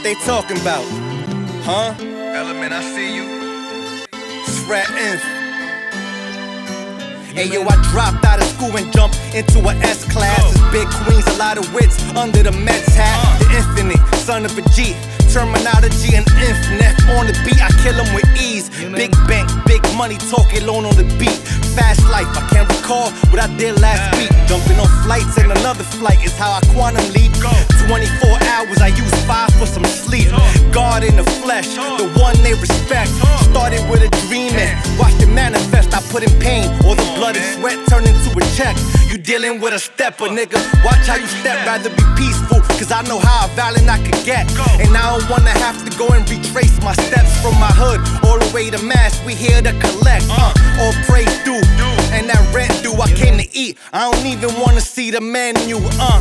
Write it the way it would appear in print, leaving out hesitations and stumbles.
what they talking about. Huh? Element, I see you. Threat Inf. Hey yo, I dropped out of school and jumped into a S-class. It's big queens, a lot of wits under the Mets hat. The infinite, son of a G, terminology and infinite. On the beat, I kill them with ease. Big bank, big money, talking loan on the beat. Fast life, I can't recall what I did last week. Jumping on flights and another flight is how I quantum leap. 24 hours, I use 5 for some sleep. God in the flesh, the one they respect. Started with a dream and watched it manifest. I put in pain, all the blood and sweat turned into a check. You dealing with a stepper, nigga. Watch how you step, rather be peaceful, cause I know how violent I could get. And I don't wanna have to go and retrace my steps from my hood all the way to Mass. We here to collect, all praise due. And that rent due, I came to eat. I don't even wanna see the menu,